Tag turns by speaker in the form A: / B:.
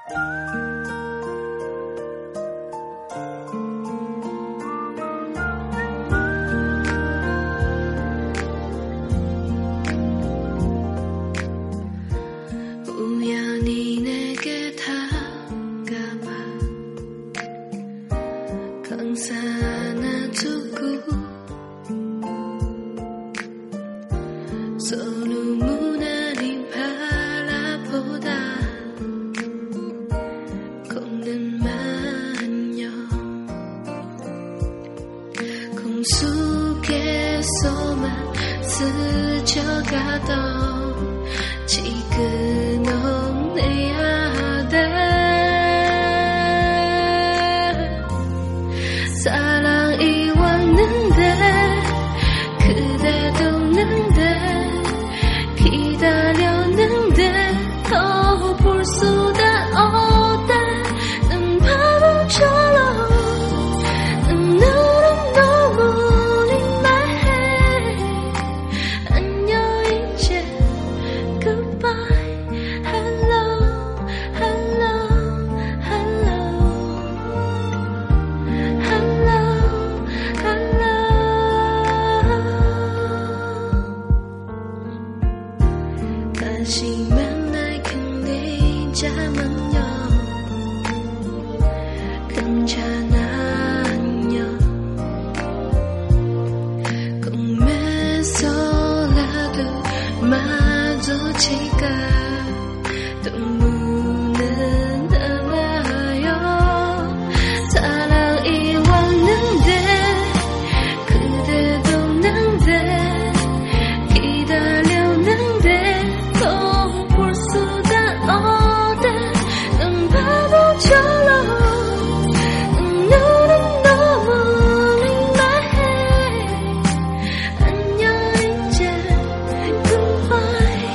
A: 우연히 내게 다가와 강사 하나 두고 서로 무난히 바라보다 걷는 마녀 공속에서만 스쳐가던 지금 없네야 돼 사랑이 왔는데 그대도 없는데 기다렸는데 더 볼 수가 없다 난 바보처럼 눈으로 너무 네 말 안녕 이제 goodbye hello hello hello hello hello 다시 만날 그리자면요 괜찮아 안녕 꿈에서라도 마주칠까 또 문은 닫아요 사랑이 왔는데 그대도 없는데 기다렸는데 더 볼 수가 없다 난 바보처럼